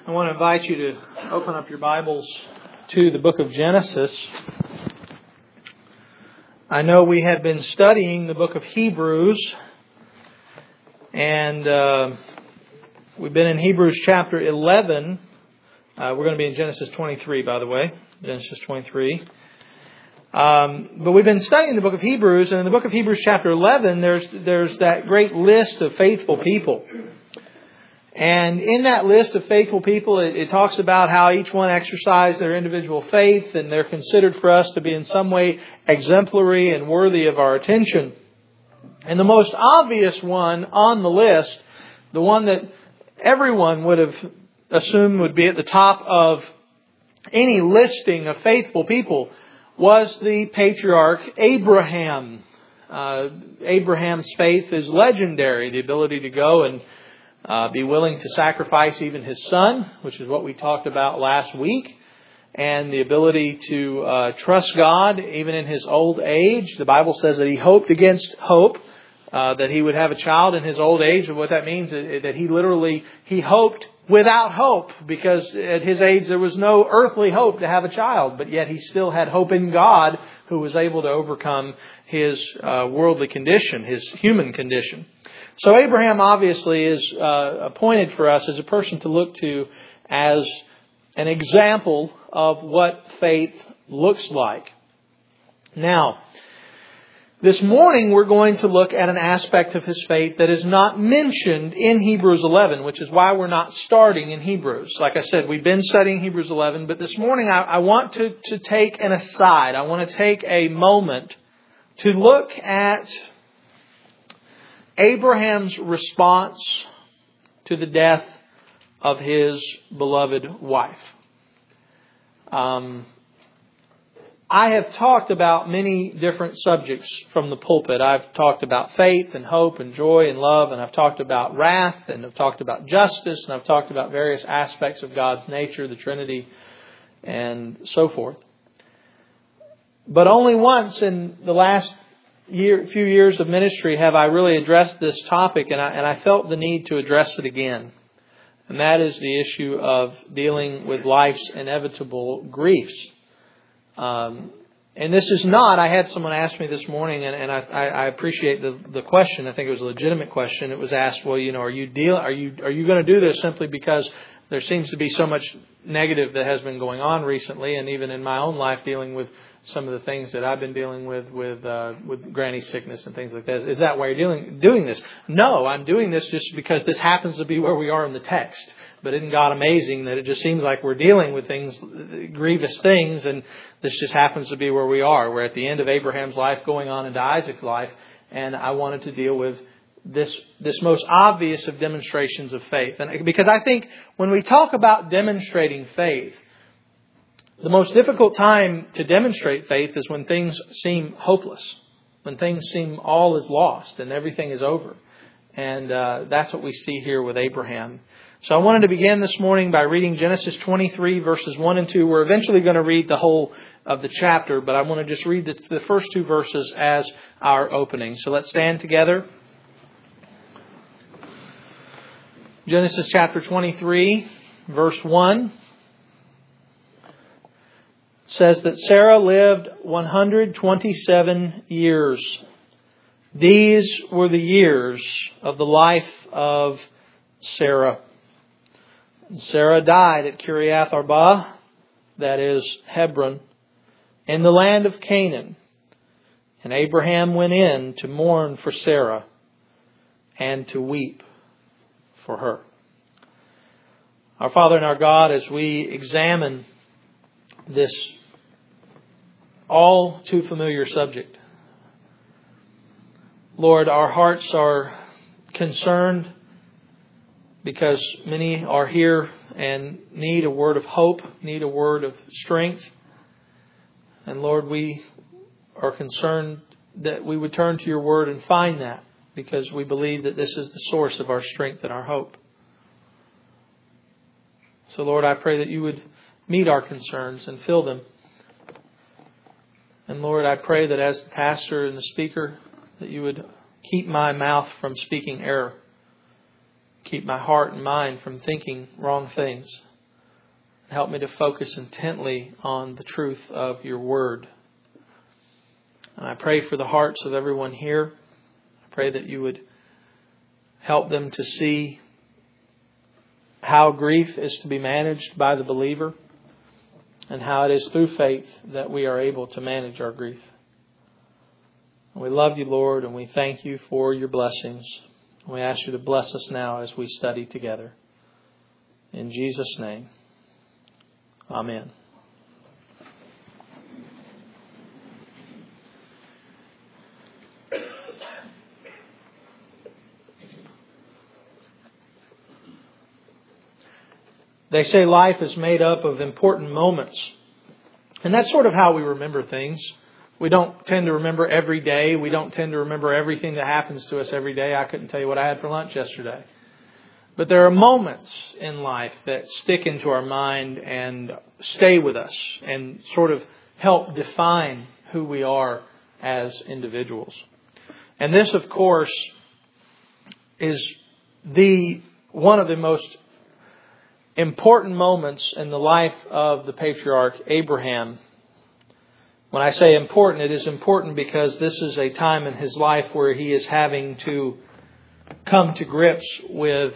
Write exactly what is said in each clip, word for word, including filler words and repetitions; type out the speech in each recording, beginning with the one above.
I want to invite you to open up your Bibles to the book of Genesis. I know we have been studying the book of Hebrews, and uh, we've been in Hebrews chapter eleven. Uh, we're going to be in Genesis twenty-three, by the way. Genesis twenty-three. Um, but we've been studying the book of Hebrews, and in the book of Hebrews chapter eleven, there's there's that great list of faithful people. And in that list of faithful people, it, it talks about how each one exercised their individual faith, and they're considered for us to be in some way exemplary and worthy of our attention. And the most obvious one on the list, the one that everyone would have assumed would be at the top of any listing of faithful people, was the patriarch Abraham. Uh, Abraham's faith is legendary. The ability to go and uh, be willing to sacrifice even his son, which is what we talked about last week. And the ability to uh, trust God even in his old age. The Bible says that he hoped against hope. Uh, that he would have a child in his old age. And what that means is that he literally, he hoped without hope, because at his age there was no earthly hope to have a child, but yet he still had hope in God, who was able to overcome his uh, worldly condition, his human condition. So Abraham obviously is uh, appointed for us as a person to look to as an example of what faith looks like. Now, this morning we're going to look at an aspect of his faith that is not mentioned in Hebrews eleven, which is why we're not starting in Hebrews. Like I said, we've been studying Hebrews eleven, but this morning I, I want to, to take an aside. I want to take a moment to look at Abraham's response to the death of his beloved wife. Um... I have talked about many different subjects from the pulpit. I've talked about faith and hope and joy and love, and I've talked about wrath, and I've talked about justice, and I've talked about various aspects of God's nature, the Trinity, and so forth. But only once in the last year, few years of ministry have I really addressed this topic, and I, and I felt the need to address it again. And that is the issue of dealing with life's inevitable griefs. Um, and this is not, I had someone ask me this morning, and, and I, I appreciate the, the question. I think it was a legitimate question. It was asked, well, you know, are you deal, are you, are you going to do this simply because there seems to be so much negative that has been going on recently, and even in my own life dealing with some of the things that I've been dealing with, with, uh, with granny sickness and things like that. Is that why you're dealing, doing this? No, I'm doing this just because this happens to be where we are in the text. But isn't God amazing that it just seems like we're dealing with things, grievous things, and this just happens to be where we are. We're at the end of Abraham's life, going on into Isaac's life, and I wanted to deal with this this most obvious of demonstrations of faith. And because I think when we talk about demonstrating faith, the most difficult time to demonstrate faith is when things seem hopeless, when things seem all is lost and everything is over. And uh, that's what we see here with Abraham. So I wanted to begin this morning by reading Genesis twenty-three, verses one and two. We're eventually going to read the whole of the chapter, but I want to just read the, the first two verses as our opening. So let's stand together. Genesis chapter twenty-three, verse one. Says that Sarah lived one hundred twenty-seven years. These were the years of the life of Sarah. Sarah died at Kiriath Arba, that is Hebron, in the land of Canaan. And Abraham went in to mourn for Sarah and to weep for her. Our Father and our God, as we examine this all too familiar subject, Lord, our hearts are concerned because many are here and need a word of hope, need a word of strength. And Lord, we are concerned that we would turn to your word and find that, because we believe that this is the source of our strength and our hope. So Lord, I pray that you would meet our concerns and fill them. And Lord, I pray that as the pastor and the speaker, that you would keep my mouth from speaking error. Keep my heart and mind from thinking wrong things. Help me to focus intently on the truth of your word. And I pray for the hearts of everyone here. I pray that you would help them to see how grief is to be managed by the believer and how it is through faith that we are able to manage our grief. We love you, Lord, and we thank you for your blessings. We ask you to bless us now as we study together. In Jesus' name, amen. They say life is made up of important moments. And that's sort of how we remember things. We don't tend to remember every day. We don't tend to remember everything that happens to us every day. I couldn't tell you what I had for lunch yesterday. But there are moments in life that stick into our mind and stay with us and sort of help define who we are as individuals. And this, of course, is the one of the most important moments in the life of the patriarch Abraham. When I say important, it is important because this is a time in his life where he is having to come to grips with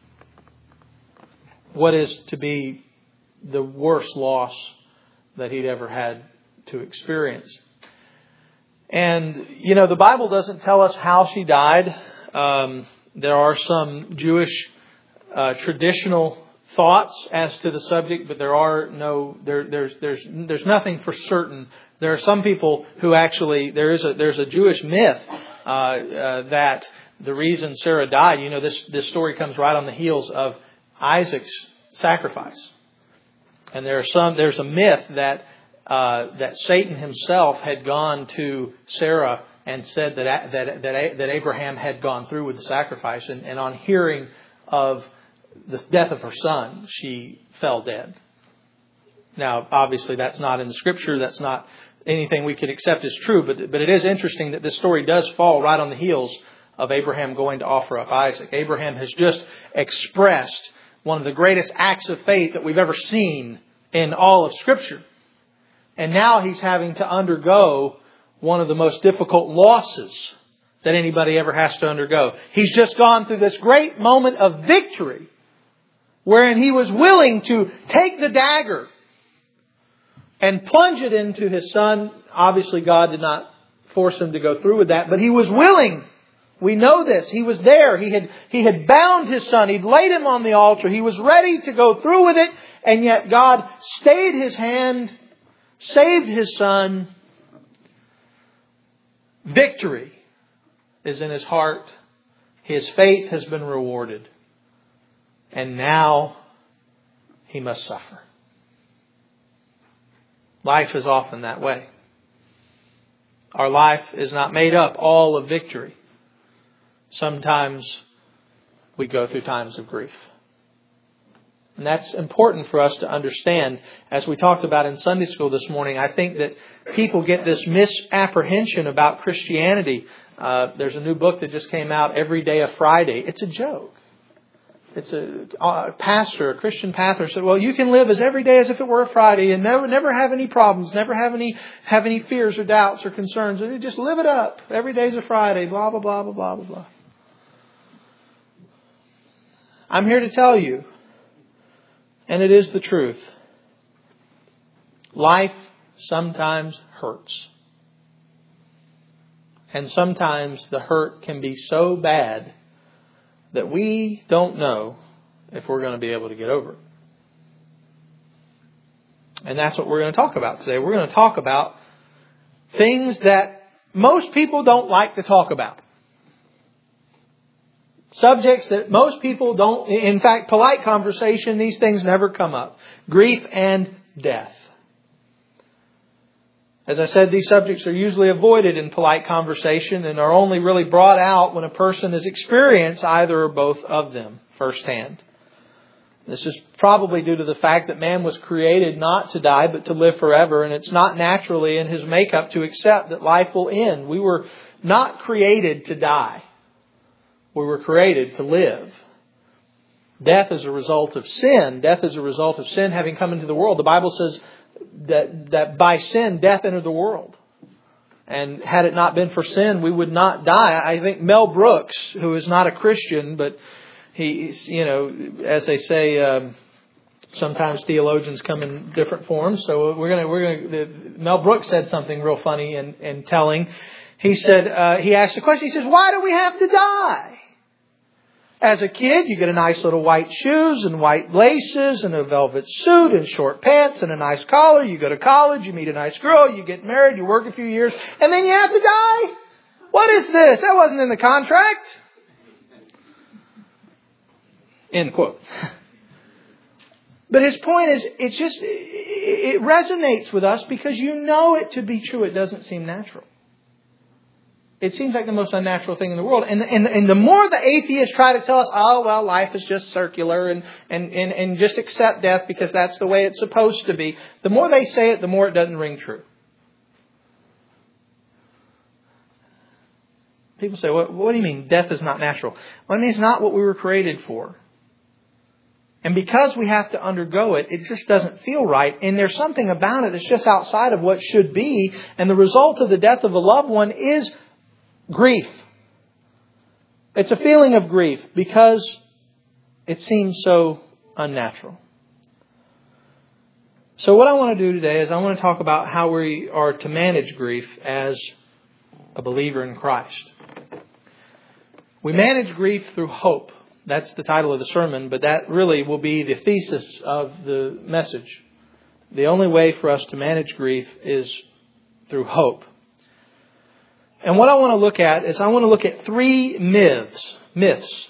what is to be the worst loss that he'd ever had to experience. And, you know, the Bible doesn't tell us how she died. Um, there are some Jewish uh, traditional thoughts as to the subject, but there are no there there's there's there's nothing for certain. There are some people who actually there is a there's a Jewish myth uh, uh, that the reason Sarah died, you know, this this story comes right on the heels of Isaac's sacrifice, and there are some there's a myth that uh, that Satan himself had gone to Sarah and said that that that that Abraham had gone through with the sacrifice, and, and on hearing of the death of her son, she fell dead. Now, obviously, that's not in the Scripture. That's not anything we could accept as true. But but it is interesting that this story does fall right on the heels of Abraham going to offer up Isaac. Abraham has just expressed one of the greatest acts of faith that we've ever seen in all of Scripture. And now he's having to undergo one of the most difficult losses that anybody ever has to undergo. He's just gone through this great moment of victory, wherein he was willing to take the dagger and plunge it into his son. Obviously, God did not force him to go through with that, but he was willing. We know this. He was there. He had, he had bound his son. He'd laid him on the altar. He was ready to go through with it, and yet God stayed his hand, saved his son. Victory is in his heart. His faith has been rewarded. And now he must suffer. Life is often that way. Our life is not made up all of victory. Sometimes we go through times of grief. And that's important for us to understand. As we talked about in Sunday school this morning, I think that people get this misapprehension about Christianity. Uh, there's a new book that just came out, Every Day a Friday. It's a joke. It's a, a pastor, a Christian pastor said, well, you can live as every day as if it were a Friday and never never have any problems, never have any have any fears or doubts or concerns. And you just live it up. Every day's a Friday, blah, blah, blah, blah, blah, blah, blah. I'm here to tell you, and it is the truth, life sometimes hurts. And sometimes the hurt can be so bad that we don't know if we're going to be able to get over it. And that's what we're going to talk about today. We're going to talk about things that most people don't like to talk about. Subjects that most people don't, in fact, polite conversation, these things never come up. Grief and death. As I said, these subjects are usually avoided in polite conversation and are only really brought out when a person has experienced either or both of them firsthand. This is probably due to the fact that man was created not to die but to live forever, and it's not naturally in his makeup to accept that life will end. We were not created to die. We were created to live. Death is a result of sin. Death is a result of sin having come into the world. The Bible says that, that by sin, death entered the world. And had it not been for sin, we would not die. I think Mel Brooks, who is not a Christian, but he's, you know, as they say, um, sometimes theologians come in different forms. So we're gonna, we're gonna. The, Mel Brooks said something real funny and, and telling. He said, uh, he asked the question. He says, "Why do we have to die? As a kid, you get a nice little white shoes and white laces and a velvet suit and short pants and a nice collar. You go to college, you meet a nice girl, you get married, you work a few years, and then you have to die. What is this? That wasn't in the contract." End quote. But his point is, it's just, it resonates with us because you know it to be true. It doesn't seem natural. It seems like the most unnatural thing in the world. And, and, and the more the atheists try to tell us, oh, well, life is just circular and, and, and, and just accept death because that's the way it's supposed to be. The more they say it, the more it doesn't ring true. People say, what, what do you mean death is not natural? Well, I mean, it's not what we were created for. And because we have to undergo it, it just doesn't feel right. And there's something about it that's just outside of what should be. And the result of the death of a loved one is grief. It's a feeling of grief because it seems so unnatural. So what I want to do today is I want to talk about how we are to manage grief as a believer in Christ. We manage grief through hope. That's the title of the sermon, but that really will be the thesis of the message. The only way for us to manage grief is through hope. And what I want to look at is I want to look at three myths. Myths.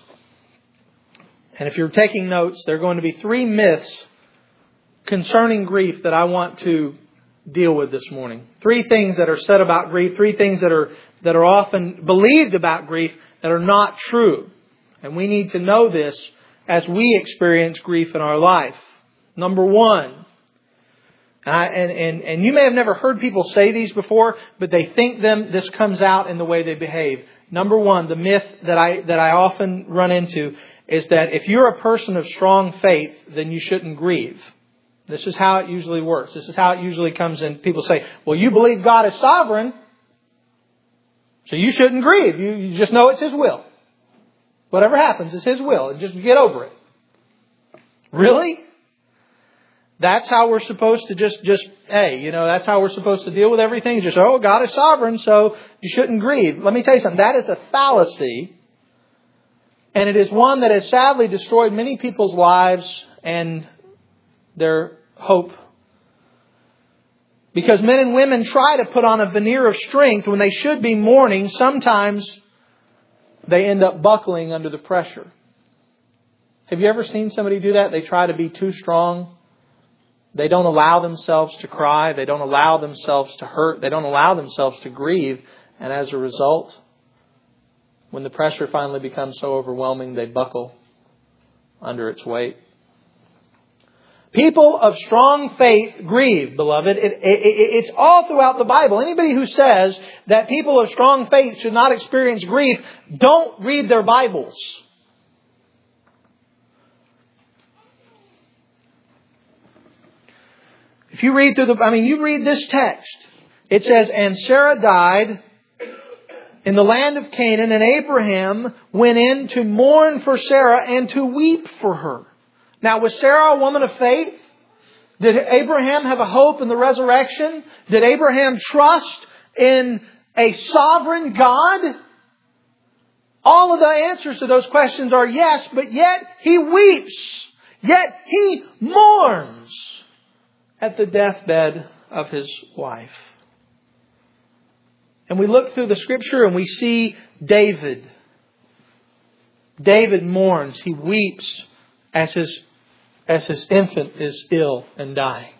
And if you're taking notes, there are going to be three myths concerning grief that I want to deal with this morning. Three things that are said about grief. Three things that are that are often believed about grief that are not true. And we need to know this as we experience grief in our life. Number one. Uh, and, and, and you may have never heard people say these before, but they think them, this comes out in the way they behave. Number one, the myth that I, that I often run into is that if you're a person of strong faith, then you shouldn't grieve. This is how it usually works. This is how it usually comes in. People say, well, you believe God is sovereign, so you shouldn't grieve. You, you just know it's His will. Whatever happens is His will. And just get over it. Really? That's how we're supposed to just, just, hey, you know, that's how we're supposed to deal with everything. Just, oh, God is sovereign, so you shouldn't grieve. Let me tell you something. That is a fallacy. And it is one that has sadly destroyed many people's lives and their hope. Because men and women try to put on a veneer of strength when they should be mourning. Sometimes they end up buckling under the pressure. Have you ever seen somebody do that? They try to be too strong. They don't allow themselves to cry. They don't allow themselves to hurt. They don't allow themselves to grieve. And as a result, when the pressure finally becomes so overwhelming, they buckle under its weight. People of strong faith grieve, beloved. It, it, it, it's all throughout the Bible. Anybody who says that people of strong faith should not experience grief, don't read their Bibles. If you read through the, I mean, you read this text. It says, and Sarah died in the land of Canaan, and Abraham went in to mourn for Sarah and to weep for her. Now, was Sarah a woman of faith? Did Abraham have a hope in the resurrection? Did Abraham trust in a sovereign God? All of the answers to those questions are yes, but yet he weeps. Yet he mourns at the deathbed of his wife. And we look through the Scripture and we see David. David mourns. He weeps as his, as his infant is ill and dying.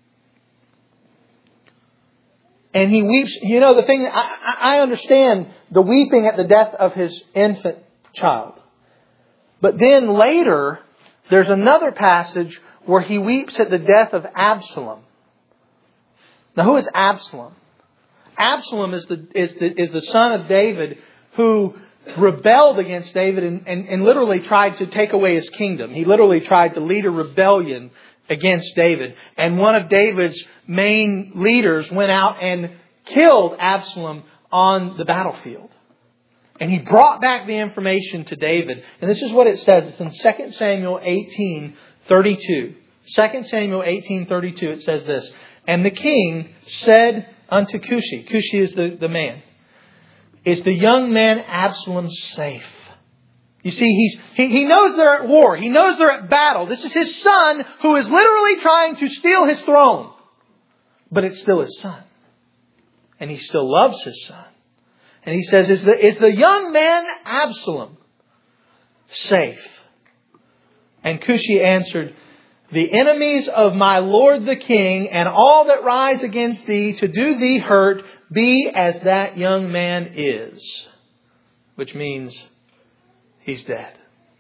And he weeps. You know, the thing, I, I understand the weeping at the death of his infant child. But then later, there's another passage where he weeps at the death of Absalom. Now, who is Absalom? Absalom is the, is the, is the son of David who rebelled against David and, and, and literally tried to take away his kingdom. He literally tried to lead a rebellion against David. And one of David's main leaders went out and killed Absalom on the battlefield. And he brought back the information to David. And this is what it says. It's in Second Samuel eighteen thirty-two. Second Samuel eighteen thirty-two, it says this. And the king said unto Cushi, Cushi is the, the man, is the young man Absalom safe? You see, he's, he, he knows they're at war. He knows they're at battle. This is his son who is literally trying to steal his throne. But it's still his son. And he still loves his son. And he says, is the, is the young man Absalom safe? And Cushi answered, the enemies of my lord the king and all that rise against thee to do thee hurt be as that young man is. Which means he's dead.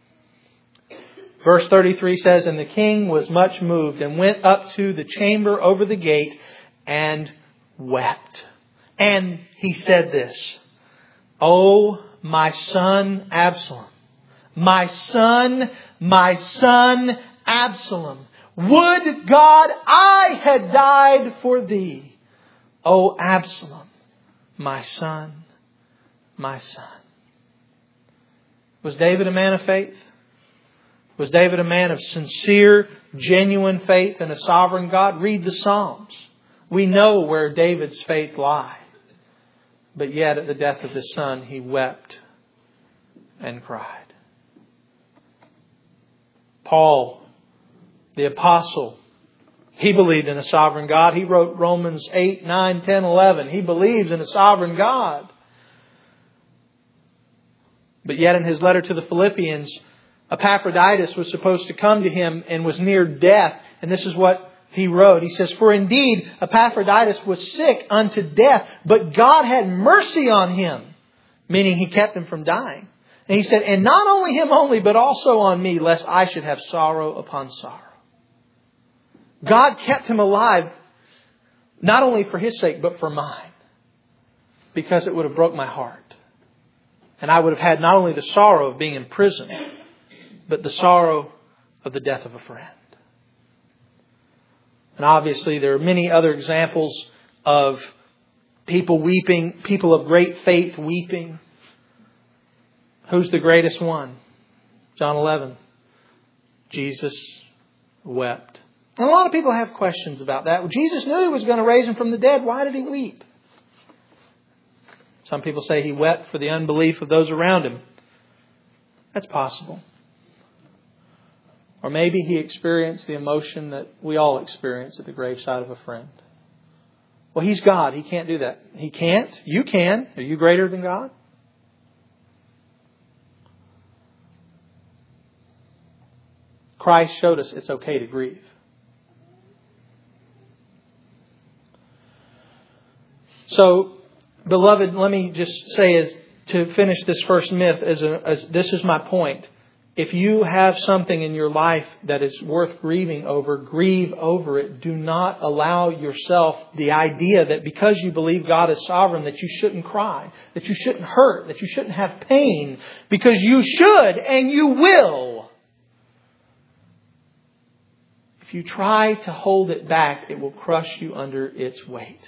Verse thirty-three says, and the king was much moved and went up to the chamber over the gate and wept. And he said this, O my son Absalom, my son, my son Absalom, would God I had died for thee. O Absalom, my son, my son. Was David a man of faith? Was David a man of sincere, genuine faith in a sovereign God? Read the Psalms. We know where David's faith lies. But yet at the death of his son, he wept and cried. Paul, the apostle, he believed in a sovereign God. He wrote Romans eight, nine, ten, eleven. He believes in a sovereign God. But yet in his letter to the Philippians, Epaphroditus was supposed to come to him and was near death. And this is what he wrote. He says, for indeed Epaphroditus was sick unto death, but God had mercy on him. Meaning he kept him from dying. And he said, and not only him only, but also on me, lest I should have sorrow upon sorrow. God kept him alive, not only for his sake, but for mine. Because it would have broke my heart. And I would have had not only the sorrow of being in prison, but the sorrow of the death of a friend. And obviously there are many other examples of people weeping, people of great faith weeping. Who's the greatest one? John eleven. Jesus wept. And a lot of people have questions about that. Well, Jesus knew He was going to raise Him from the dead. Why did He weep? Some people say He wept for the unbelief of those around Him. That's possible. Or maybe He experienced the emotion that we all experience at the graveside of a friend. Well, He's God. He can't do that. He can't. You can. Are you greater than God? Christ showed us it's okay to grieve. So, beloved, let me just say as to finish this first myth, as, a, as this is my point. If you have something in your life that is worth grieving over, grieve over it. Do not allow yourself the idea that because you believe God is sovereign, that you shouldn't cry, that you shouldn't hurt, that you shouldn't have pain, because you should and you will. If you try to hold it back, it will crush you under its weight.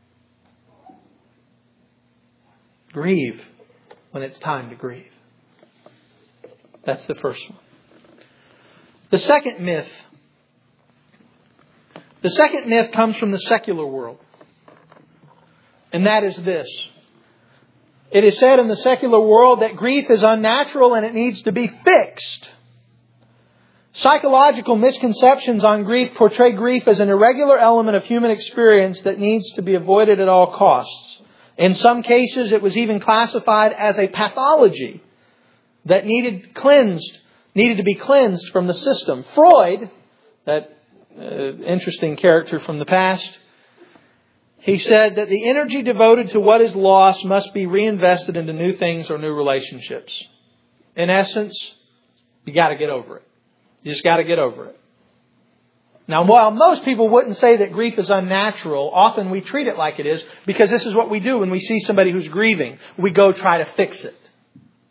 Grieve when it's time to grieve. That's the first one. The second myth. The second myth comes from the secular world. And that is this. It is said in the secular world that grief is unnatural and it needs to be fixed. Psychological misconceptions on grief portray grief as an irregular element of human experience that needs to be avoided at all costs. In some cases, it was even classified as a pathology that needed cleansed, needed to be cleansed from the system. Freud, that uh, interesting character from the past, he said that the energy devoted to what is lost must be reinvested into new things or new relationships. In essence, you got to get over it. You just got to get over it. Now, while most people wouldn't say that grief is unnatural, often we treat it like it is, because this is what we do when we see somebody who's grieving. We go try to fix it.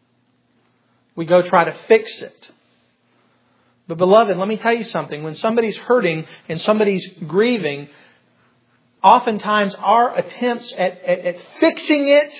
We go try to fix it. But beloved, let me tell you something. When somebody's hurting and somebody's grieving, oftentimes our attempts at, at, at fixing it,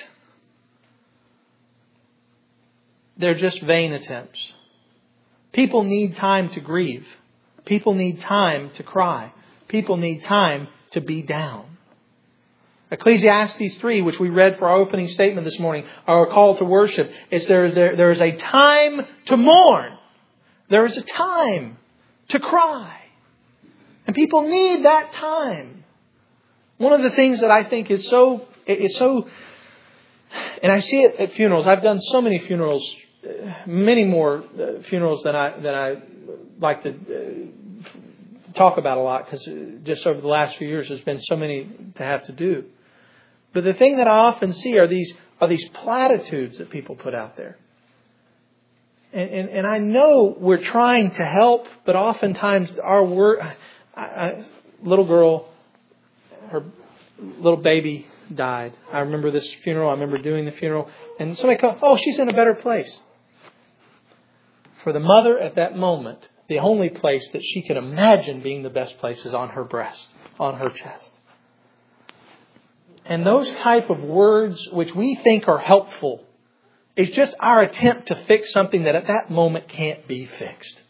they're just vain attempts. People need time to grieve. People need time to cry. People need time to be down. Ecclesiastes three, which we read for our opening statement this morning, our call to worship, is there, there, there is a time to mourn. There is a time to cry. And people need that time. One of the things that I think is so, is so, and I see it at funerals. I've done so many funerals, many more funerals than I, than I like to talk about a lot, because just over the last few years there's been so many to have to do. But the thing that I often see are these are these platitudes that people put out there. And, and, and I know we're trying to help, but oftentimes our word, I, I, little girl, her little baby died. I remember this funeral. I remember doing the funeral. And somebody called, oh, she's in a better place. For the mother at that moment, the only place that she could imagine being the best place is on her breast, on her chest. And those type of words which we think are helpful is just our attempt to fix something that at that moment can't be fixed.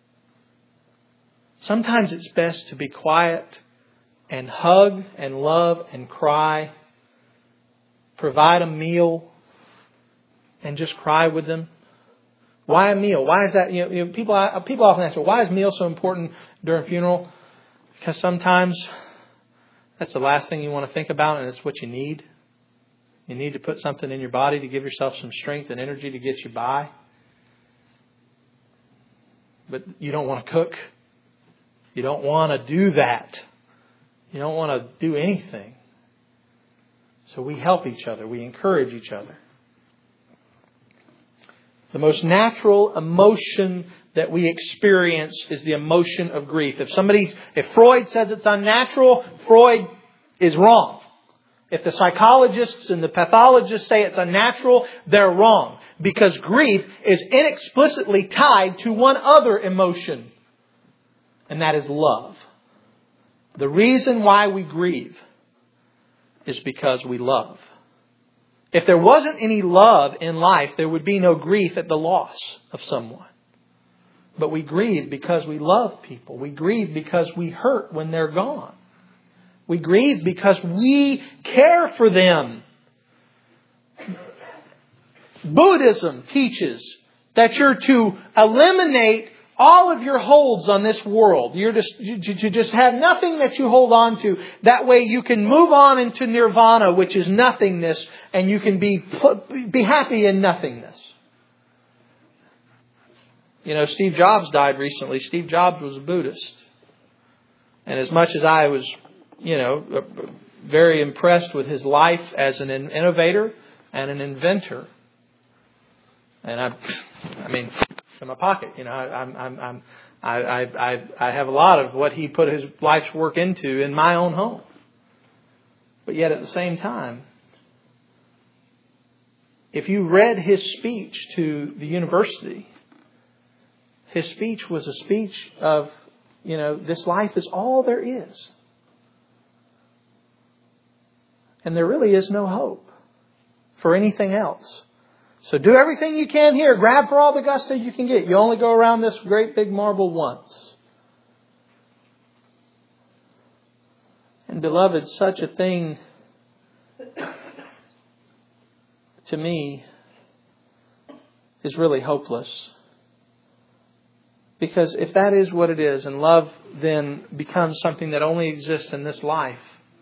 Sometimes it's best to be quiet and hug and love and cry. Provide a meal and just cry with them. Why a meal? Why is that? You know, you know, people people often ask, well, why is meal so important during a funeral? Because sometimes that's the last thing you want to think about, and it's what you need. You need to put something in your body to give yourself some strength and energy to get you by. But you don't want to cook. You don't want to do that. You don't want to do anything. So we help each other. We encourage each other. The most natural emotion that we experience is the emotion of grief. If somebody, if Freud says it's unnatural, Freud is wrong. If the psychologists and the pathologists say it's unnatural, they're wrong. Because grief is inexplicably tied to one other emotion. And that is love. The reason why we grieve is because we love. If there wasn't any love in life, there would be no grief at the loss of someone. But we grieve because we love people. We grieve because we hurt when they're gone. We grieve because we care for them. Buddhism teaches that you're to eliminate all of your holds on this world. You're just, you, you just have nothing that you hold on to. That way you can move on into nirvana, which is nothingness, and you can be, be happy in nothingness. You know, Steve Jobs died recently. Steve Jobs was a Buddhist. And as much as I was, you know, very impressed with his life as an innovator and an inventor. And I, I mean, in my pocket, you know, I, I'm, I'm, I'm, I, I, I have a lot of what he put his life's work into in my own home. But yet at the same time, if you read his speech to the university, his speech was a speech of, you know, this life is all there is. And there really is no hope for anything else. So do everything you can here. Grab for all the gusto you can get. You only go around this great big marble once. And beloved, such a thing to me is really hopeless. Because if that is what it is, and love then becomes something that only exists in this life,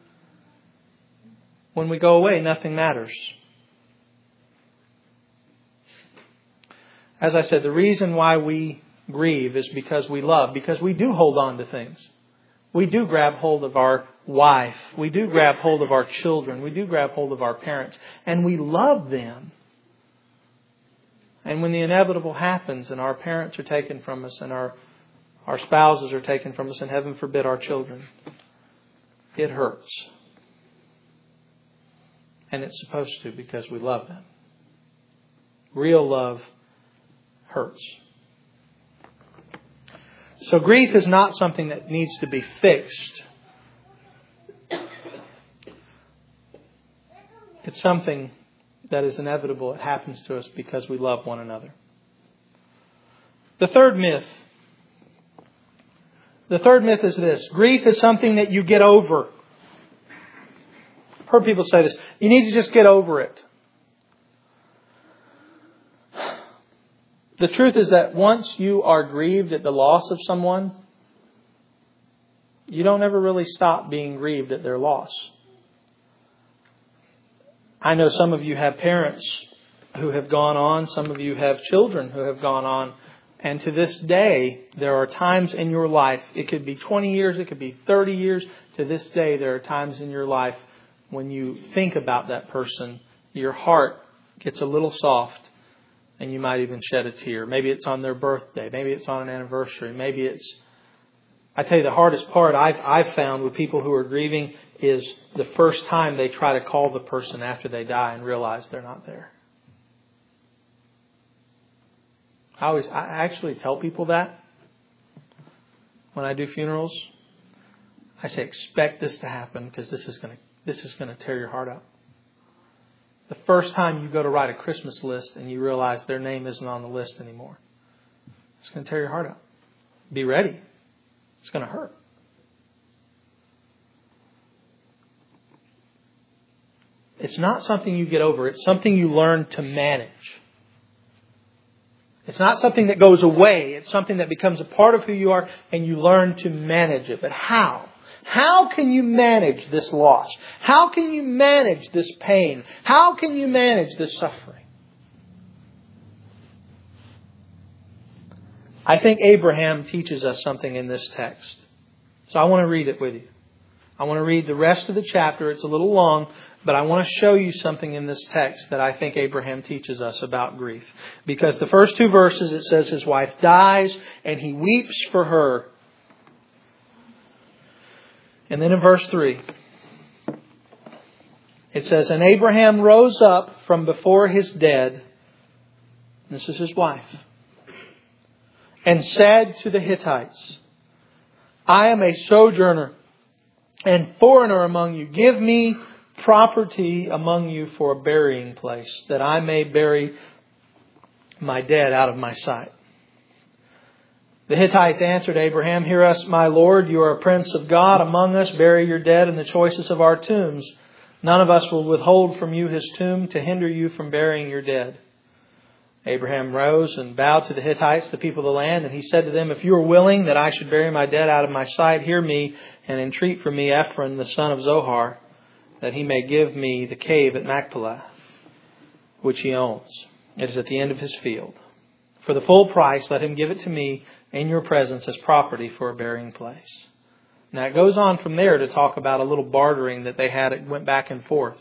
when we go away, nothing matters. As I said, the reason why we grieve is because we love, because we do hold on to things. We do grab hold of our wife. We do grab hold of our children. We do grab hold of our parents. And we love them. And when the inevitable happens and our parents are taken from us and our, our spouses are taken from us and heaven forbid our children, it hurts. And it's supposed to, because we love them. Real love hurts. So grief is not something that needs to be fixed. It's something that is inevitable. It happens to us because we love one another. The third myth. The third myth is this. Grief is something that you get over. I've heard people say this. You need to just get over it. The truth is that once you are grieved at the loss of someone, you don't ever really stop being grieved at their loss. I know some of you have parents who have gone on. Some of you have children who have gone on. And to this day, there are times in your life, it could be twenty years, it could be thirty years. To this day, there are times in your life when you think about that person, your heart gets a little soft and you might even shed a tear. Maybe it's on their birthday. Maybe it's on an anniversary. Maybe it's... I tell you, the hardest part I've, I've found with people who are grieving is the first time they try to call the person after they die and realize they're not there. I always, I actually tell people that when I do funerals. I say, expect this to happen because this is going to, this is going to tear your heart out. The first time you go to write a Christmas list and you realize their name isn't on the list anymore, it's going to tear your heart out. Be ready. It's going to hurt. It's not something you get over. It's something you learn to manage. It's not something that goes away. It's something that becomes a part of who you are and you learn to manage it. But how? How can you manage this loss? How can you manage this pain? How can you manage this suffering? I think Abraham teaches us something in this text. So I want to read it with you. I want to read the rest of the chapter. It's a little long, but I want to show you something in this text that I think Abraham teaches us about grief. Because the first two verses, it says his wife dies and he weeps for her. And then in verse three, it says, and Abraham rose up from before his dead. This is his wife. And said to the Hittites, I am a sojourner and foreigner among you. Give me property among you for a burying place, that I may bury my dead out of my sight. The Hittites answered Abraham, hear us, my Lord, you are a prince of God among us. Bury your dead in the choicest of our tombs. None of us will withhold from you his tomb to hinder you from burying your dead. Abraham rose and bowed to the Hittites, the people of the land, and he said to them, if you are willing that I should bury my dead out of my sight, hear me and entreat for me Ephron, the son of Zohar, that he may give me the cave at Machpelah, which he owns. It is at the end of his field. For the full price, let him give it to me in your presence as property for a burying place. Now it goes on from there to talk about a little bartering that they had. It went back and forth.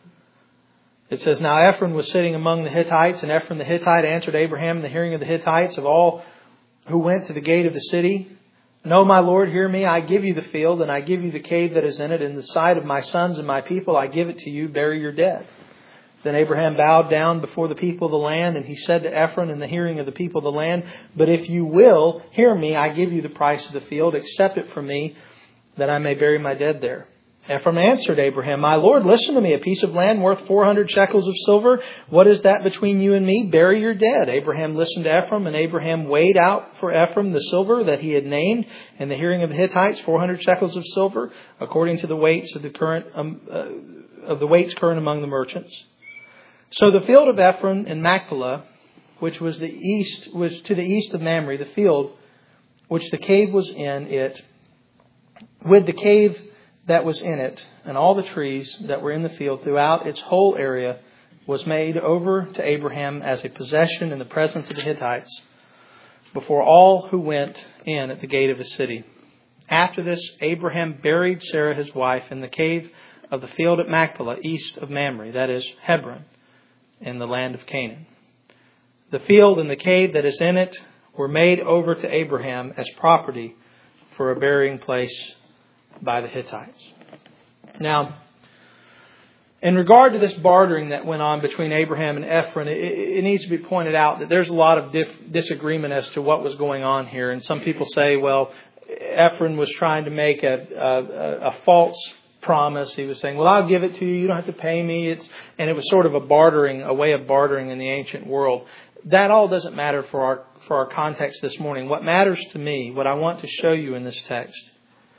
It says, now Ephron was sitting among the Hittites, and Ephron the Hittite answered Abraham in the hearing of the Hittites of all who went to the gate of the city, no, my Lord, hear me. I give you the field, and I give you the cave that is in it. In the sight of my sons and my people, I give it to you. Bury your dead. Then Abraham bowed down before the people of the land, and he said to Ephron in the hearing of the people of the land, but if you will hear me, I give you the price of the field. Accept it from me, that I may bury my dead there. Ephron answered Abraham, my Lord, listen to me. A piece of land worth four hundred shekels of silver. What is that between you and me? Bury your dead. Abraham listened to Ephron, and Abraham weighed out for Ephron the silver that he had named in the hearing of the Hittites, four hundred shekels of silver, according to the weights of the current um, uh, of the weights current among the merchants. So the field of Ephron in Machpelah, which was the east, was to the east of Mamre, the field which the cave was in it, with the cave that was in it, and all the trees that were in the field throughout its whole area, was made over to Abraham as a possession in the presence of the Hittites, before all who went in at the gate of the city. After this, Abraham buried Sarah his wife in the cave of the field at Machpelah, east of Mamre, that is Hebron, in the land of Canaan. The field and the cave that is in it were made over to Abraham as property for a burying place by the Hittites. Now, In regard to this bartering that went on between Abraham and Ephron, it, it needs to be pointed out that there's a lot of dif- disagreement as to what was going on here. And some people say, well, Ephron was trying to make a, a, a false promise. He was saying, well, I'll give it to you. You don't have to pay me. It's and it was sort of a bartering, a way of bartering in the ancient world. That all doesn't matter for our for our context this morning. What matters to me, what I want to show you in this text,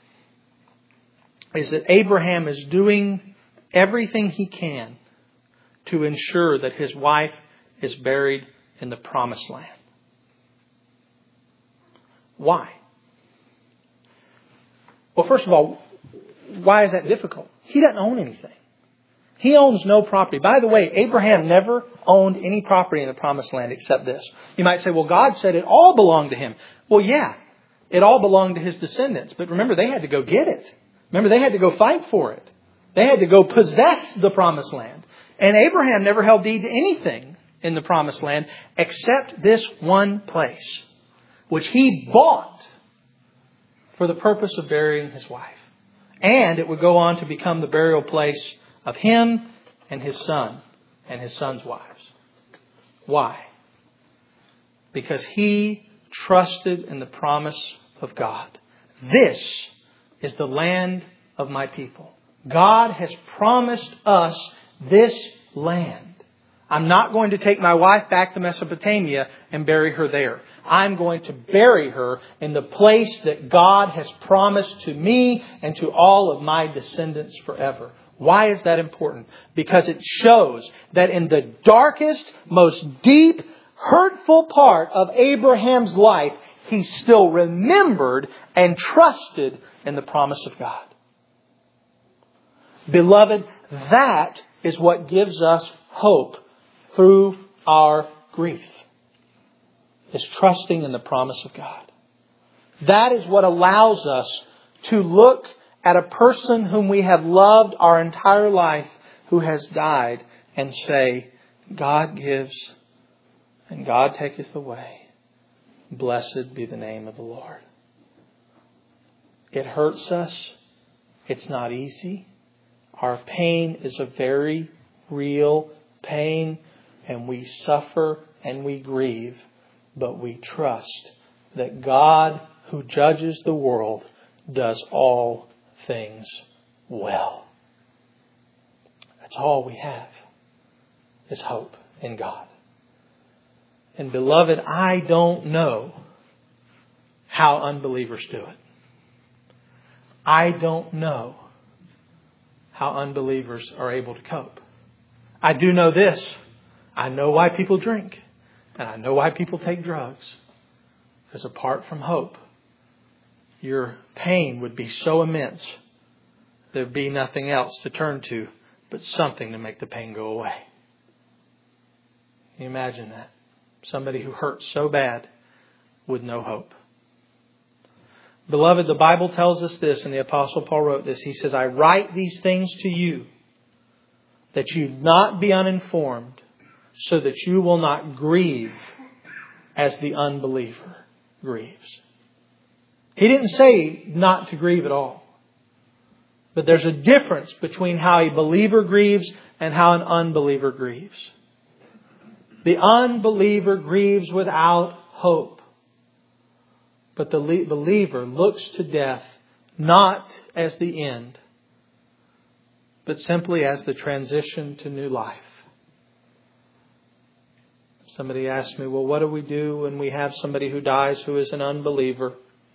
is that Abraham is doing everything he can to ensure that his wife is buried in the promised land. Why? Well, first of all, why is that difficult? He doesn't own anything. He owns no property. By the way, Abraham never owned any property in the promised land except this. You might say, well, God said it all belonged to him. Well, yeah, it all belonged to his descendants. But remember, they had to go get it. Remember, they had to go fight for it. They had to go possess the promised land. And Abraham never held deed to anything in the promised land except this one place, which he bought for the purpose of burying his wife. And it would go on to become the burial place of him and his son and his son's wives. Why? Because he trusted in the promise of God. This is the land of my people. God has promised us this land. I'm not going to take my wife back to Mesopotamia and bury her there. I'm going to bury her in the place that God has promised to me and to all of my descendants forever. Why is that important? Because it shows that in the darkest, most deep, hurtful part of Abraham's life, he still remembered and trusted in the promise of God. Beloved, that is what gives us hope through our grief. Is trusting in the promise of God. That is what allows us to look at a person whom we have loved our entire life, who has died, and say, God gives and God taketh away. Blessed be the name of the Lord. It hurts us. It's not easy. Our pain is a very real pain, and we suffer and we grieve, but we trust that God, who judges the world, does all things well. That's all we have, is hope in God. And beloved, I don't know how unbelievers do it. I don't know how unbelievers are able to cope. I do know this. I know why people drink. And I know why people take drugs. Because apart from hope, your pain would be so immense, there'd be nothing else to turn to but something to make the pain go away. Can you imagine that? Somebody who hurts so bad with no hope. Beloved, the Bible tells us this, and the Apostle Paul wrote this. He says, I write these things to you that you not be uninformed, so that you will not grieve as the unbeliever grieves. He didn't say not to grieve at all. But there's a difference between how a believer grieves and how an unbeliever grieves. The unbeliever grieves without hope. But the believer looks to death not as the end, but simply as the transition to new life. Somebody asked me, well, what do we do when we have somebody who dies who is an unbeliever?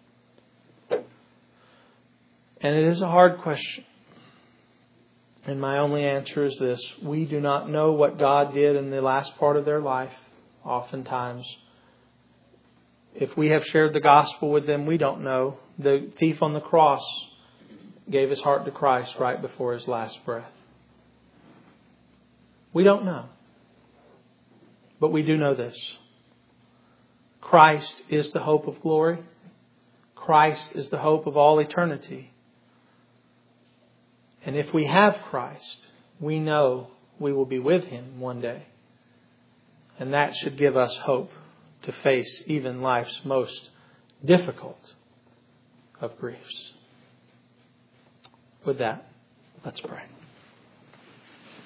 And it is a hard question. And my only answer is this. We do not know what God did in the last part of their life, oftentimes. If we have shared the gospel with them, we don't know. The thief on the cross gave his heart to Christ right before his last breath. We don't know. But we do know this. Christ is the hope of glory. Christ is the hope of all eternity. And if we have Christ, we know we will be with Him one day. And that should give us hope to face even life's most difficult of griefs. With that, let's pray.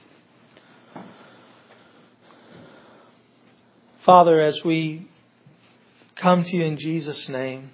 Father, as we come to you in Jesus' name,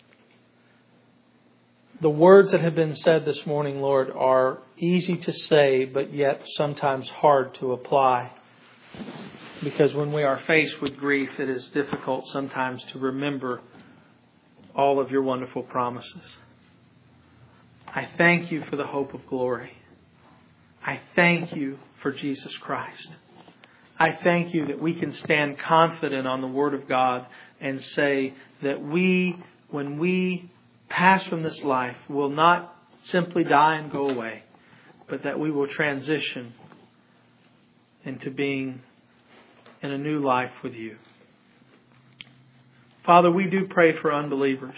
the words that have been said this morning, Lord, are easy to say, but yet sometimes hard to apply. Because when we are faced with grief, it is difficult sometimes to remember all of your wonderful promises. I thank you for the hope of glory. I thank you for Jesus Christ. I thank you that we can stand confident on the Word of God and say that we, when we pass from this life, will not simply die and go away, but that we will transition into being in a new life with you. Father, we do pray for unbelievers.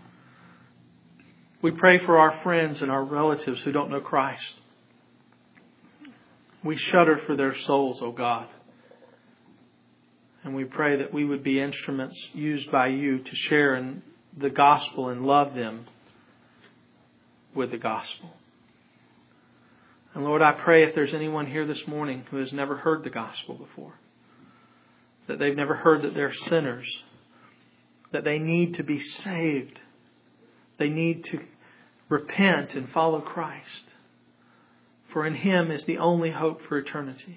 We pray for our friends and our relatives who don't know Christ. We shudder for their souls, O God. And we pray that we would be instruments used by you to share in the gospel and love them with the gospel. And Lord, I pray if there's anyone here this morning who has never heard the gospel before, that they've never heard that they're sinners, that they need to be saved, they need to repent and follow Christ. For in Him is the only hope for eternity.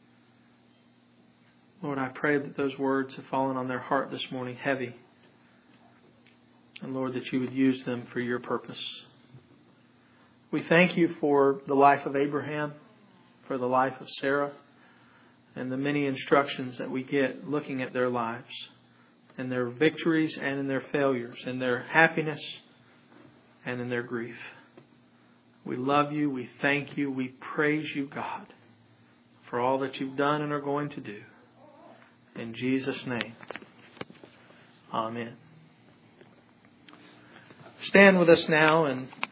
Lord, I pray that those words have fallen on their heart this morning heavy. And Lord, that you would use them for your purpose. We thank you for the life of Abraham, for the life of Sarah, and the many instructions that we get looking at their lives, and their victories and in their failures, in their happiness and in their grief. We love you. We thank you. We praise you, God, for all that you've done and are going to do. In Jesus' name, amen. Stand with us now and